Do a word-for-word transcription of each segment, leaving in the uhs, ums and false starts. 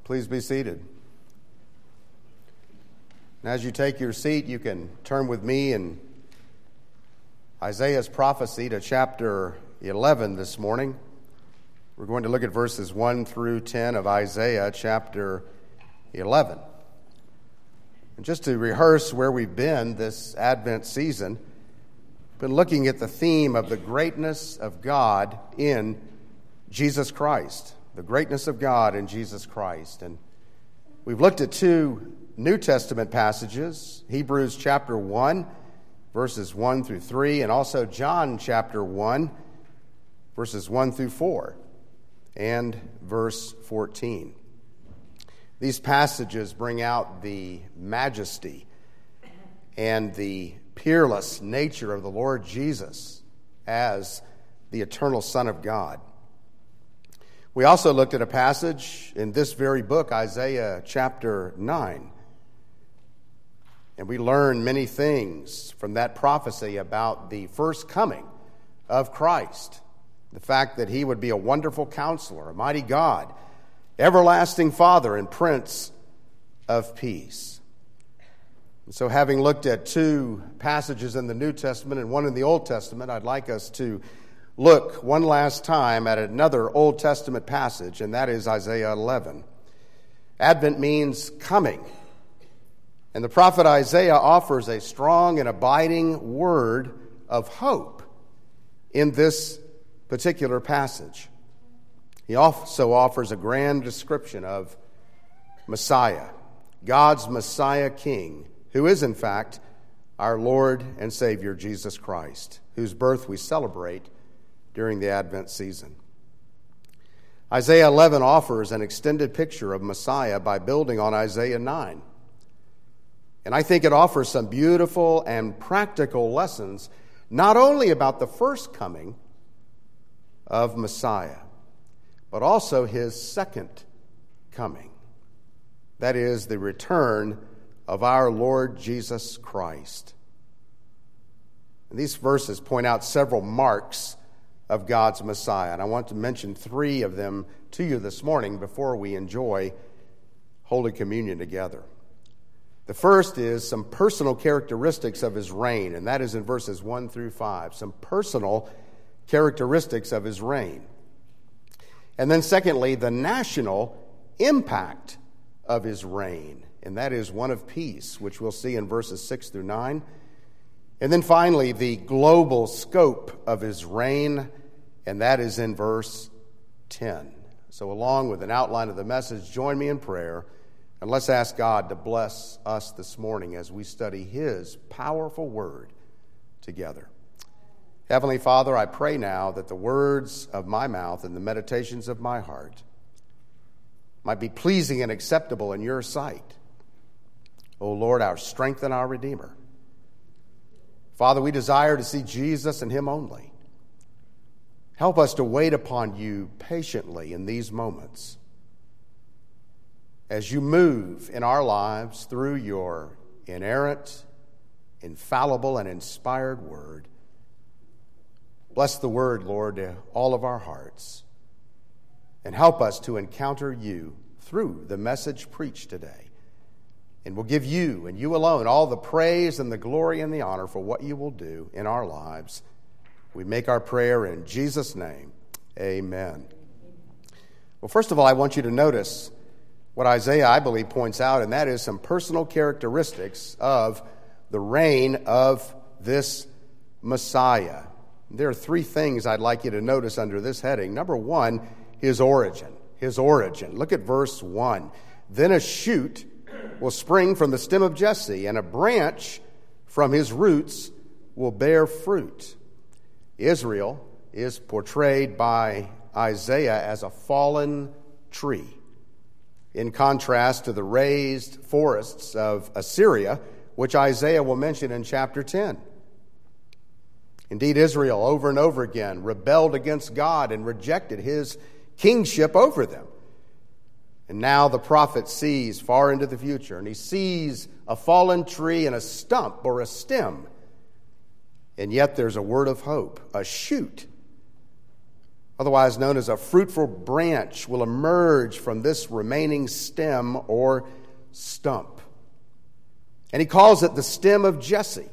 Please be seated. And as you take your seat, you can turn with me in Isaiah's prophecy to chapter eleven this morning. We're going to look at verses one through ten of Isaiah chapter eleven. And just to rehearse where we've been this Advent season, we've been looking at the theme of the greatness of God in Jesus Christ. The greatness of God in Jesus Christ. And we've looked at two New Testament passages, Hebrews chapter one, verses one through three, and also John chapter one, verses one through four, and verse fourteen. These passages bring out the majesty and the peerless nature of the Lord Jesus as the eternal Son of God. We also looked at a passage in this very book, Isaiah chapter nine. And we learned many things from that prophecy about the first coming of Christ. The fact that he would be a wonderful counselor, a mighty God, everlasting Father, and Prince of Peace. And so having looked at two passages in the New Testament and one in the Old Testament, I'd like us to look one last time at another Old Testament passage, and that is Isaiah eleven. Advent means coming. And the prophet Isaiah offers a strong and abiding word of hope in this particular passage. He also offers a grand description of Messiah, God's Messiah King, who is in fact our Lord and Savior Jesus Christ, whose birth we celebrate during the Advent season. Isaiah eleven offers an extended picture of Messiah by building on Isaiah nine. And I think it offers some beautiful and practical lessons, not only about the first coming of Messiah, but also his second coming. That is, the return of our Lord Jesus Christ. And these verses point out several marks of God's Messiah. And I want to mention three of them to you this morning before we enjoy Holy Communion together. The first is some personal characteristics of his reign, and that is in verses one through five. Some personal characteristics of his reign. And then secondly, the national impact of his reign, and that is one of peace, which we'll see in verses six through nine. And then finally, the global scope of his reign, and that is in verse ten. So along with an outline of the message, join me in prayer, and let's ask God to bless us this morning as we study his powerful word together. Heavenly Father, I pray now that the words of my mouth and the meditations of my heart might be pleasing and acceptable in your sight. O Lord, our strength and our Redeemer. Father, we desire to see Jesus and him only. Help us to wait upon you patiently in these moments as you move in our lives through your inerrant, infallible, and inspired word. Bless the word, Lord, to all of our hearts, and help us to encounter you through the message preached today. And we'll give you and you alone all the praise and the glory and the honor for what you will do in our lives. We make our prayer in Jesus' name. Amen. Well, first of all, I want you to notice what Isaiah, I believe, points out, and that is some personal characteristics of the reign of this Messiah. There are three things I'd like you to notice under this heading. Number one, his origin. His origin. Look at verse one. Then a shoot will spring from the stem of Jesse, and a branch from his roots will bear fruit. Israel is portrayed by Isaiah as a fallen tree, in contrast to the raised forests of Assyria, which Isaiah will mention in chapter ten. Indeed, Israel over and over again rebelled against God and rejected his kingship over them. And now the prophet sees far into the future, and he sees a fallen tree and a stump or a stem. And yet there's a word of hope, a shoot otherwise known as a fruitful branch, will emerge from this remaining stem or stump. And he calls it the stem of Jesse.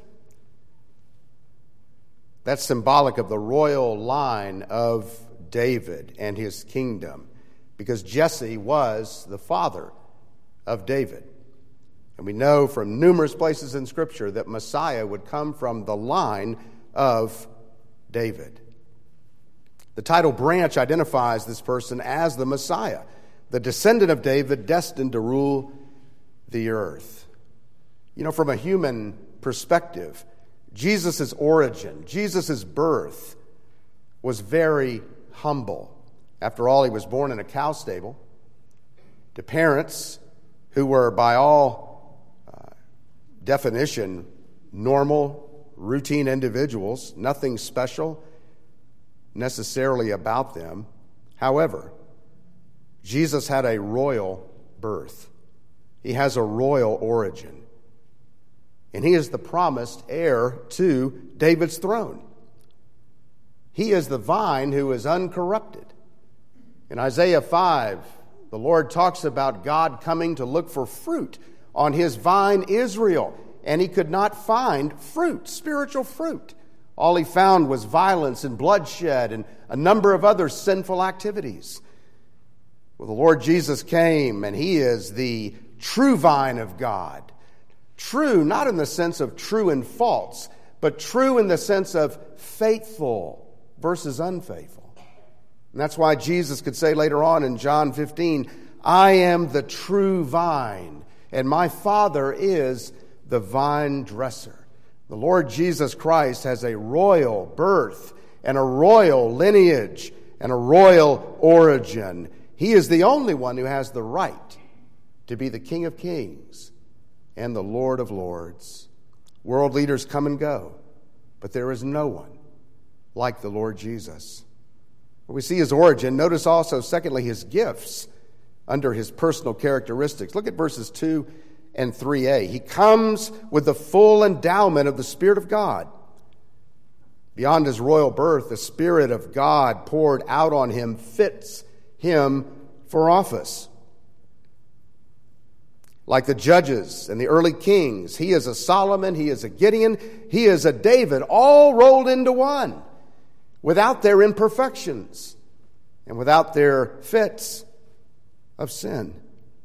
That's symbolic of the royal line of David and his kingdom, because Jesse was the father of David. And we know from numerous places in Scripture that Messiah would come from the line of David. The title branch identifies this person as the Messiah, the descendant of David destined to rule the earth. You know, from a human perspective, Jesus' origin, Jesus' birth was very humble. After all, he was born in a cow stable to parents who were, by all uh, definition, normal, routine individuals, nothing special necessarily about them. However, Jesus had a royal birth. He has a royal origin. And he is the promised heir to David's throne. He is the vine who is uncorrupted. In Isaiah five, the Lord talks about God coming to look for fruit on his vine Israel. And he could not find fruit, spiritual fruit. All he found was violence and bloodshed and a number of other sinful activities. Well, the Lord Jesus came, and he is the true vine of God. True, not in the sense of true and false, but true in the sense of faithful versus unfaithful. And that's why Jesus could say later on in John fifteen, I am the true vine, and my Father is the vine dresser. The Lord Jesus Christ has a royal birth and a royal lineage and a royal origin. He is the only one who has the right to be the King of Kings and the Lord of Lords. World leaders come and go, but there is no one like the Lord Jesus. We see his origin. Notice also, secondly, his gifts under his personal characteristics. Look at verses two and three a. He comes with the full endowment of the Spirit of God. Beyond his royal birth, the Spirit of God poured out on him fits him for office. Like the judges and the early kings, he is a Solomon, he is a Gideon, he is a David, all rolled into one, without their imperfections and without their fits of sin.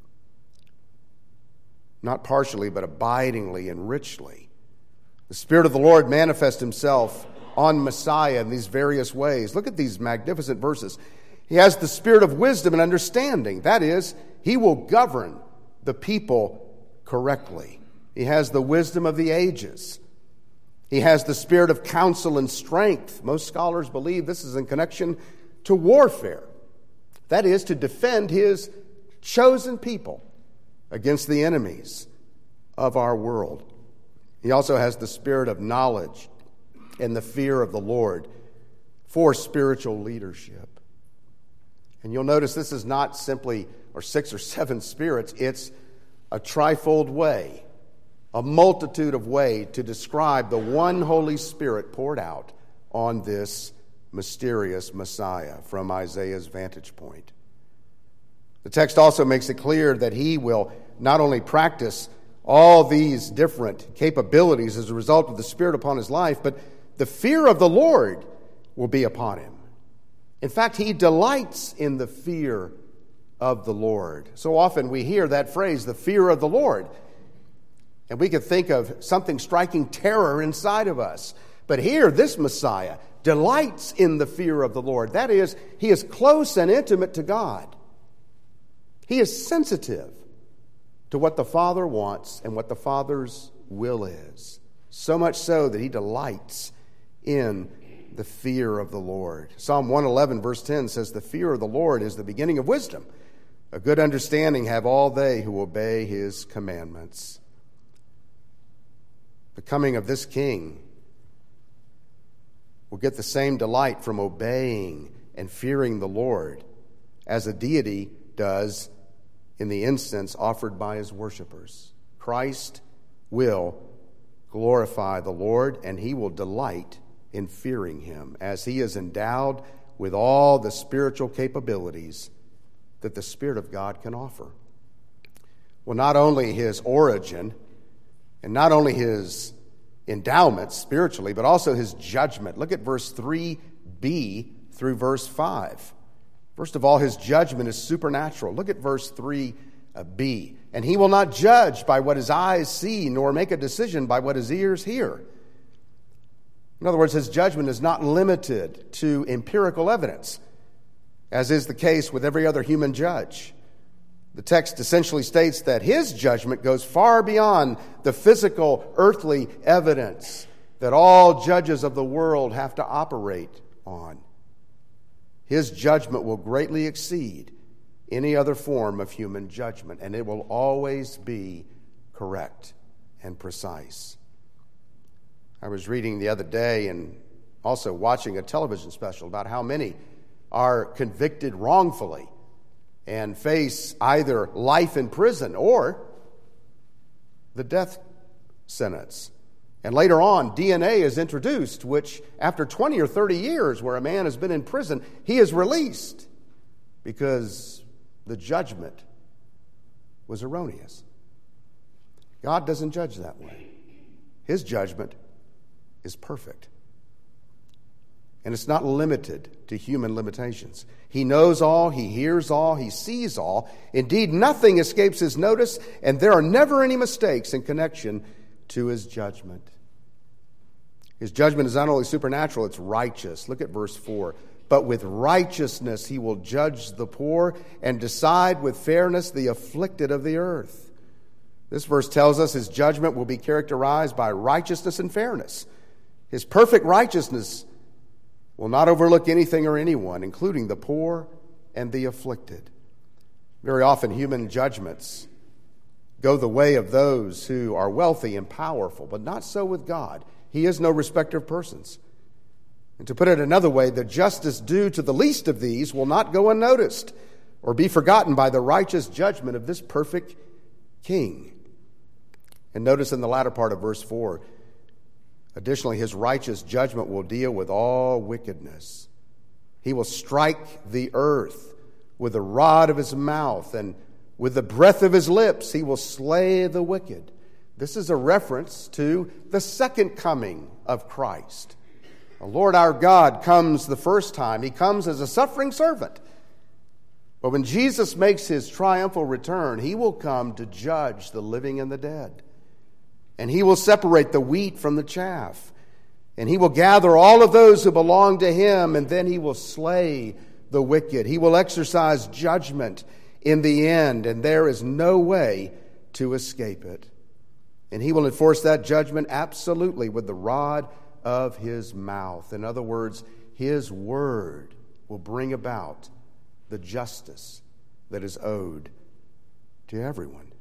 Not partially, but abidingly and richly. The Spirit of the Lord manifests himself on Messiah in these various ways. Look at these magnificent verses. He has the spirit of wisdom and understanding. That is, he will govern the people correctly. He has the wisdom of the ages. He has the spirit of counsel and strength. Most scholars believe this is in connection to warfare. That is, to defend his chosen people against the enemies of our world. He also has the spirit of knowledge and the fear of the Lord for spiritual leadership. And you'll notice this is not simply or six or seven spirits. It's a trifold way, a multitude of ways to describe the one Holy Spirit poured out on this mysterious Messiah from Isaiah's vantage point. The text also makes it clear that he will not only practice all these different capabilities as a result of the Spirit upon his life, but the fear of the Lord will be upon him. In fact, he delights in the fear of the Lord. So often we hear that phrase, the fear of the Lord, and we could think of something striking terror inside of us. But here, this Messiah delights in the fear of the Lord. That is, he is close and intimate to God. He is sensitive to what the Father wants and what the Father's will is. So much so that he delights in the fear of the Lord. Psalm one eleven verse ten says, the fear of the Lord is the beginning of wisdom. A good understanding have all they who obey his commandments. The coming of this king will get the same delight from obeying and fearing the Lord as a deity does in the instance offered by his worshipers. Christ will glorify the Lord, and he will delight in fearing him as he is endowed with all the spiritual capabilities that the Spirit of God can offer. Well, not only his origin and not only his endowments spiritually, but also his judgment. Look at verse three b through verse five. First of all, his judgment is supernatural. Look at verse three b. And he will not judge by what his eyes see, nor make a decision by what his ears hear. In other words, his judgment is not limited to empirical evidence, as is the case with every other human judge. The text essentially states that his judgment goes far beyond the physical, earthly evidence that all judges of the world have to operate on. His judgment will greatly exceed any other form of human judgment, and it will always be correct and precise. I was reading the other day and also watching a television special about how many are convicted wrongfully and face either life in prison or the death sentence. And later on, D N A is introduced, which after twenty or thirty years where a man has been in prison, he is released because the judgment was erroneous. God doesn't judge that way. His judgment is perfect. And it's not limited to human limitations. He knows all, he hears all, he sees all. Indeed, nothing escapes his notice, and there are never any mistakes in connection to his judgment. His judgment is not only supernatural, it's righteous. Look at verse four. But with righteousness he will judge the poor and decide with fairness the afflicted of the earth. This verse tells us his judgment will be characterized by righteousness and fairness. His perfect righteousness will not overlook anything or anyone, including the poor and the afflicted. Very often human judgments go the way of those who are wealthy and powerful, but not so with God. He is no respecter of persons. And to put it another way, the justice due to the least of these will not go unnoticed or be forgotten by the righteous judgment of this perfect King. And notice in the latter part of verse four, additionally, his righteous judgment will deal with all wickedness. He will strike the earth with the rod of his mouth, and with the breath of his lips he will slay the wicked. This is a reference to the second coming of Christ. The Lord our God comes the first time. He comes as a suffering servant. But when Jesus makes his triumphal return, he will come to judge the living and the dead. And he will separate the wheat from the chaff. And he will gather all of those who belong to him, and then he will slay the wicked. He will exercise judgment in the end, and there is no way to escape it. And he will enforce that judgment absolutely with the rod of his mouth. In other words, his word will bring about the justice that is owed to everyone.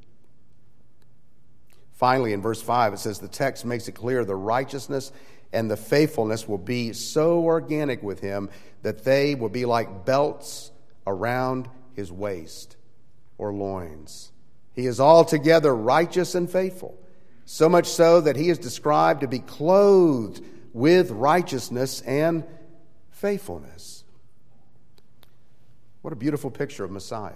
Finally, in verse five, it says the text makes it clear the righteousness and the faithfulness will be so organic with him that they will be like belts around his waist or loins. He is altogether righteous and faithful, so much so that he is described to be clothed with righteousness and faithfulness. What a beautiful picture of Messiah.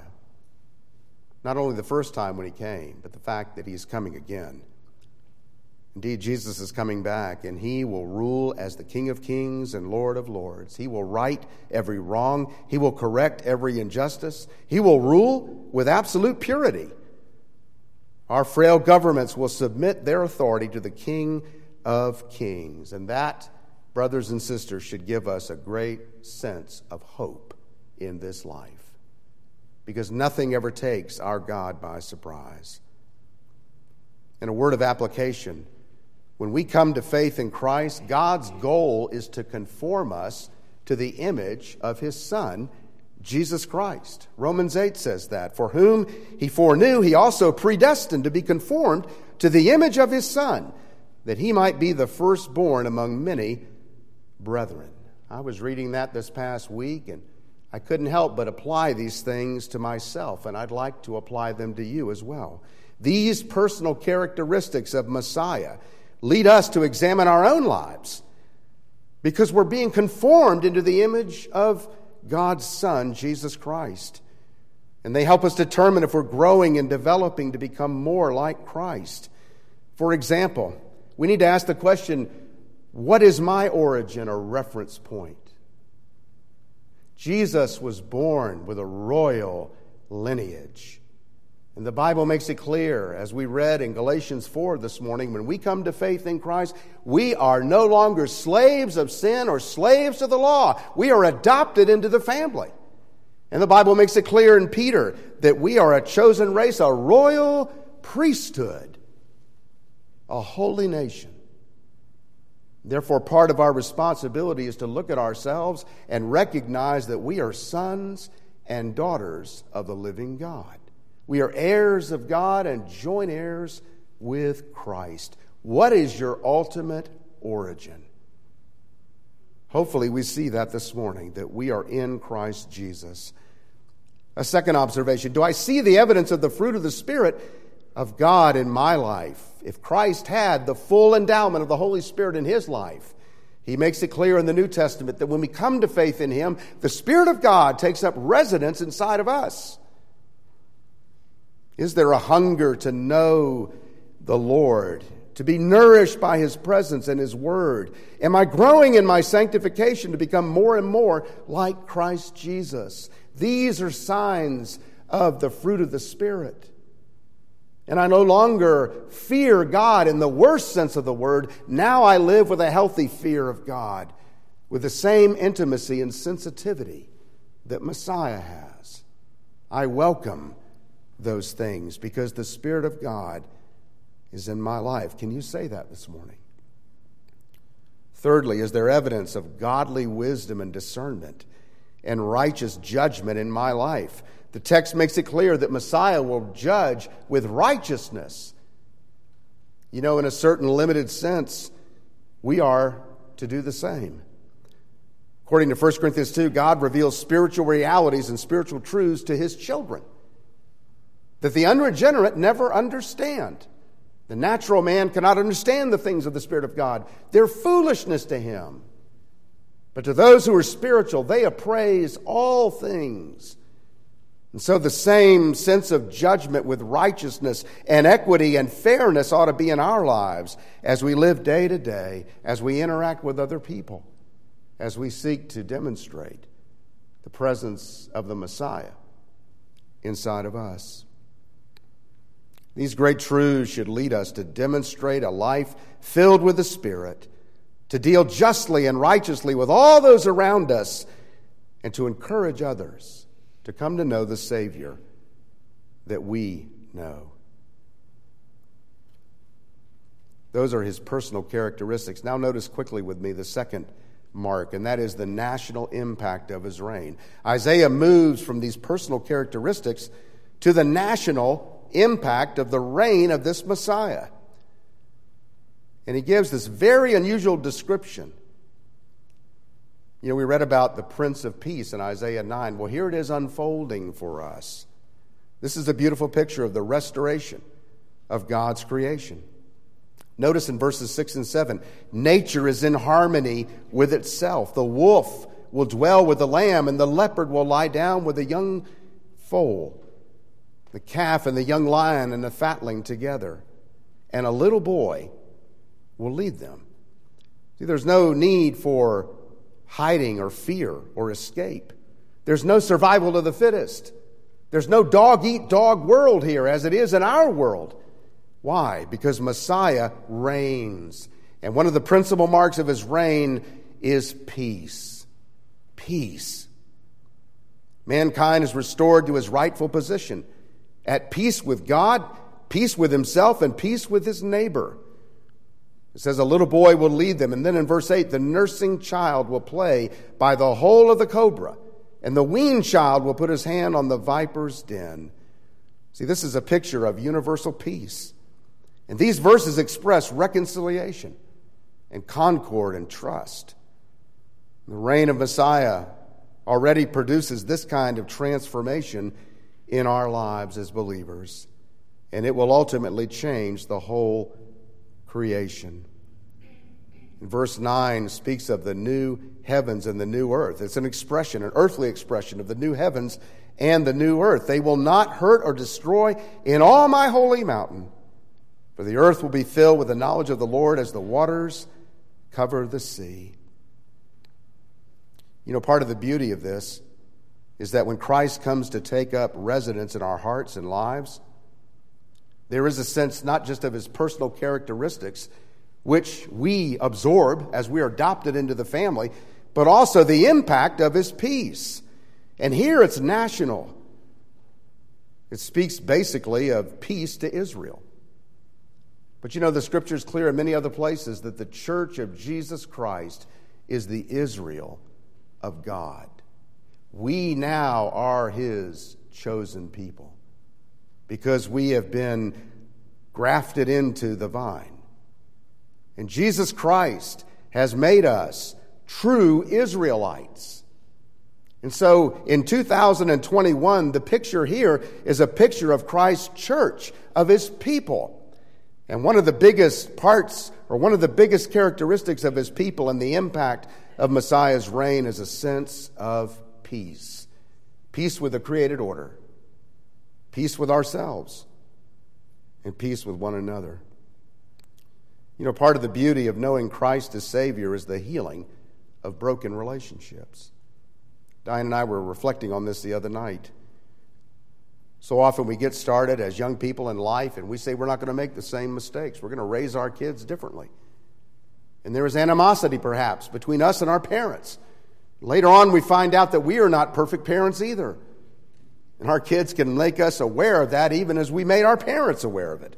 Not only the first time when he came, but the fact that he is coming again. Indeed, Jesus is coming back, and he will rule as the King of Kings and Lord of Lords. He will right every wrong. He will correct every injustice. He will rule with absolute purity. Our frail governments will submit their authority to the King of Kings. And that, brothers and sisters, should give us a great sense of hope in this life. Because nothing ever takes our God by surprise. In a word of application, when we come to faith in Christ, God's goal is to conform us to the image of his Son, Jesus Christ. Romans eight says that. For whom he foreknew, he also predestined to be conformed to the image of his Son, that he might be the firstborn among many brethren. I was reading that this past week, and I couldn't help but apply these things to myself, and I'd like to apply them to you as well. These personal characteristics of Messiah lead us to examine our own lives because we're being conformed into the image of God's Son, Jesus Christ. And they help us determine if we're growing and developing to become more like Christ. For example, we need to ask the question, what is my origin or reference point? Jesus was born with a royal lineage. And the Bible makes it clear, as we read in Galatians four this morning, when we come to faith in Christ, we are no longer slaves of sin or slaves to the law. We are adopted into the family. And the Bible makes it clear in Peter that we are a chosen race, a royal priesthood, a holy nation. Therefore, part of our responsibility is to look at ourselves and recognize that we are sons and daughters of the living God. We are heirs of God and joint heirs with Christ. What is your ultimate origin? Hopefully we see that this morning, that we are in Christ Jesus. A second observation, do I see the evidence of the fruit of the Spirit of God in my life? If Christ had the full endowment of the Holy Spirit in his life, he makes it clear in the New Testament that when we come to faith in him, the Spirit of God takes up residence inside of us. Is there a hunger to know the Lord, to be nourished by his presence and his word? Am I growing in my sanctification to become more and more like Christ Jesus? These are signs of the fruit of the Spirit. And I no longer fear God in the worst sense of the word. Now I live with a healthy fear of God, with the same intimacy and sensitivity that Messiah has. I welcome those things because the Spirit of God is in my life. Can you say that this morning? Thirdly, is there evidence of godly wisdom and discernment and righteous judgment in my life? The text makes it clear that Messiah will judge with righteousness. You know, in a certain limited sense, we are to do the same. According to First Corinthians two, God reveals spiritual realities and spiritual truths to his children that the unregenerate never understand. The natural man cannot understand the things of the Spirit of God. They're foolishness to him. But to those who are spiritual, they appraise all things. And so the same sense of judgment with righteousness and equity and fairness ought to be in our lives as we live day to day, as we interact with other people, as we seek to demonstrate the presence of the Messiah inside of us. These great truths should lead us to demonstrate a life filled with the Spirit, to deal justly and righteously with all those around us, and to encourage others to come to know the Savior that we know. Those are his personal characteristics. Now notice quickly with me the second mark, and that is the national impact of his reign. Isaiah moves from these personal characteristics to the national impact of the reign of this Messiah. And he gives this very unusual description. You know, we read about the Prince of Peace in Isaiah nine. Well, here it is unfolding for us. This is a beautiful picture of the restoration of God's creation. Notice in verses six and seven, nature is in harmony with itself. The wolf will dwell with the lamb, and the leopard will lie down with the young foal. The calf and the young lion and the fatling together. And a little boy will lead them. See, there's no need for hiding or fear or escape. There's no survival of the fittest. There's no dog-eat-dog world here as it is in our world. Why? Because Messiah reigns. And one of the principal marks of his reign is peace. Peace. Mankind is restored to his rightful position, at peace with God, peace with himself, and peace with his neighbor. It says a little boy will lead them. And then in verse eight, the nursing child will play by the hole of the cobra, and the weaned child will put his hand on the viper's den. See, this is a picture of universal peace. And these verses express reconciliation and concord and trust. The reign of Messiah already produces this kind of transformation in our lives as believers, and it will ultimately change the whole creation. In verse nine speaks of the new heavens and the new earth. It's an expression, an earthly expression of the new heavens and the new earth. They will not hurt or destroy in all my holy mountain, for the earth will be filled with the knowledge of the Lord as the waters cover the sea. You know, part of the beauty of this is that when Christ comes to take up residence in our hearts and lives, there is a sense not just of his personal characteristics, which we absorb as we are adopted into the family, but also the impact of his peace. And here it's national. It speaks basically of peace to Israel. But you know, the scripture is clear in many other places that the church of Jesus Christ is the Israel of God. We now are his chosen people because we have been grafted into the vine. And Jesus Christ has made us true Israelites. And so in two thousand twenty-one, the picture here is a picture of Christ's church, of his people. And one of the biggest parts, or one of the biggest characteristics of his people and the impact of Messiah's reign is a sense of peace. Peace with the created order. Peace with ourselves. And peace with one another. You know, part of the beauty of knowing Christ as Savior is the healing of broken relationships. Diane and I were reflecting on this the other night. So often we get started as young people in life and we say we're not going to make the same mistakes. We're going to raise our kids differently. And there is animosity perhaps between us and our parents. Later on we find out that we are not perfect parents either. And our kids can make us aware of that even as we made our parents aware of it.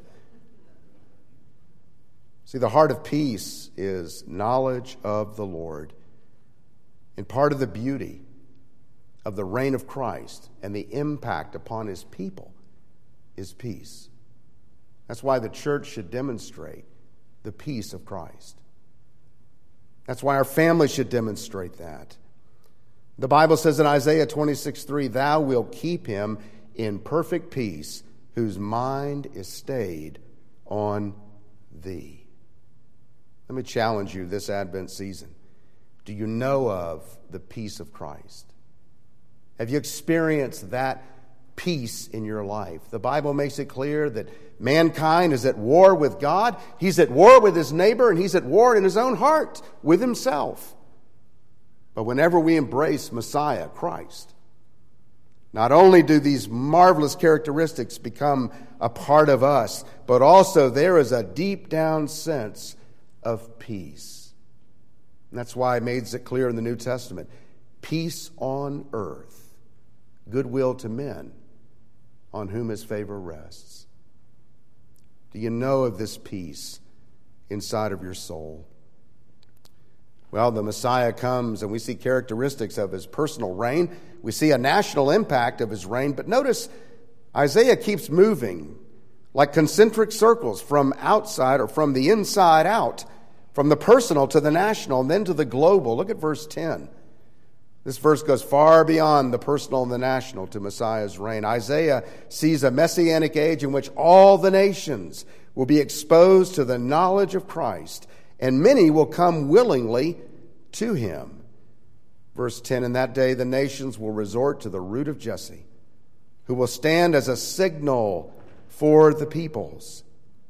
See, the heart of peace is knowledge of the Lord. And part of the beauty of the reign of Christ and the impact upon his people is peace. That's why the church should demonstrate the peace of Christ. That's why our family should demonstrate that. The Bible says in Isaiah twenty-six three, "Thou wilt keep him in perfect peace, whose mind is stayed on thee." Let me challenge you this Advent season. Do you know of the peace of Christ? Have you experienced that peace in your life? The Bible makes it clear that mankind is at war with God. He's at war with his neighbor, and he's at war in his own heart with himself. But whenever we embrace Messiah, Christ, not only do these marvelous characteristics become a part of us, but also there is a deep down sense of peace. And that's why it makes it clear in the New Testament. Peace on earth, goodwill to men, on whom his favor rests. Do you know of this peace inside of your soul? Well, the Messiah comes and we see characteristics of his personal reign. We see a national impact of his reign. But notice Isaiah keeps moving like concentric circles from outside or from the inside out, from the personal to the national and then to the global. Look at verse ten. This verse goes far beyond the personal and the national to Messiah's reign. Isaiah sees a messianic age in which all the nations will be exposed to the knowledge of Christ, and many will come willingly to him. Verse ten, "In that day the nations will resort to the root of Jesse, who will stand as a signal for the peoples."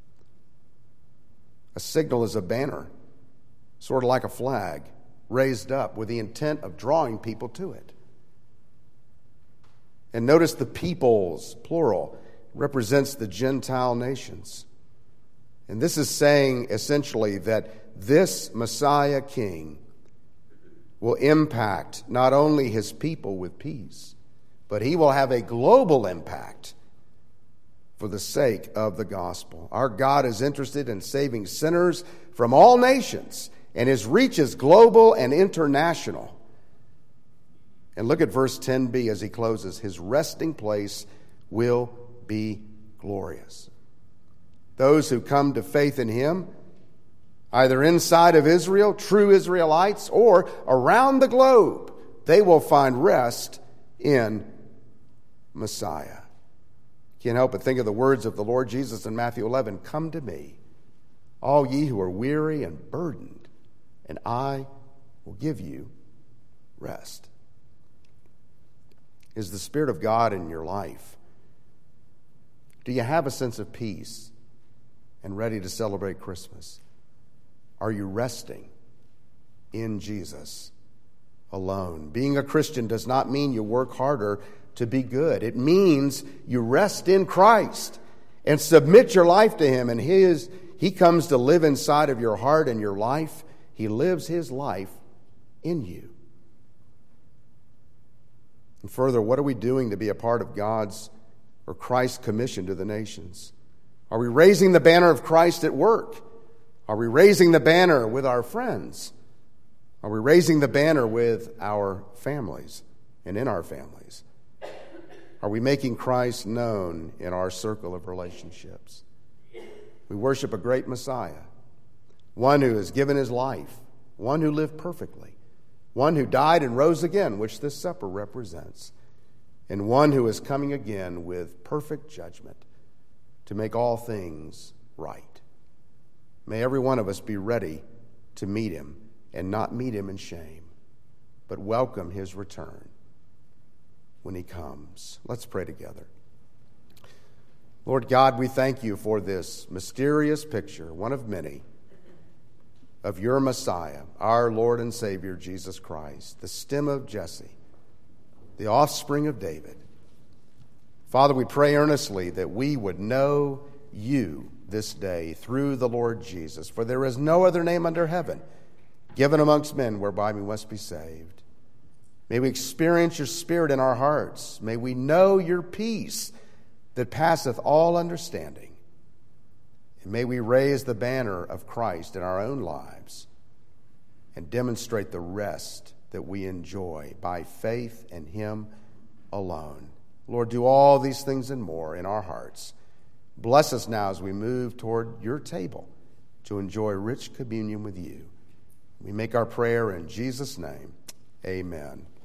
A signal is a banner, sort of like a flag, raised up with the intent of drawing people to it. And notice the peoples, plural, represents the Gentile nations. And this is saying essentially that this Messiah King will impact not only his people with peace, but he will have a global impact for the sake of the gospel. Our God is interested in saving sinners from all nations, and his reach is global and international. And look at verse ten b as he closes. His resting place will be glorious. Those who come to faith in him, either inside of Israel, true Israelites, or around the globe, they will find rest in Messiah. Can't help but think of the words of the Lord Jesus in Matthew eleven. "Come to me, all ye who are weary and burdened, and I will give you rest. Is the Spirit of God in your life? Do you have a sense of peace and ready to celebrate Christmas? Are you resting in Jesus alone? Being a Christian does not mean you work harder to be good. It means you rest in Christ and submit your life to Him, and His He comes to live inside of your heart and your life. He lives His life in you. And further, what are we doing to be a part of God's or Christ's commission to the nations? Are we raising the banner of Christ at work? Are we raising the banner with our friends? Are we raising the banner with our families and in our families? Are we making Christ known in our circle of relationships? We worship a great Messiah, one who has given His life, one who lived perfectly, one who died and rose again, which this supper represents, and one who is coming again with perfect judgment to make all things right. May every one of us be ready to meet Him and not meet Him in shame, but welcome His return when He comes. Let's pray together. Lord God, we thank You for this mysterious picture, one of many, of Your Messiah, our Lord and Savior, Jesus Christ, the stem of Jesse, the offspring of David. Father, we pray earnestly that we would know You this day through the Lord Jesus, for there is no other name under heaven given amongst men whereby we must be saved. May we experience Your Spirit in our hearts. May we know Your peace that passeth all understanding. And may we raise the banner of Christ in our own lives and demonstrate the rest that we enjoy by faith in Him alone. Lord, do all these things and more in our hearts. Bless us now as we move toward Your table to enjoy rich communion with You. We make our prayer in Jesus' name. Amen.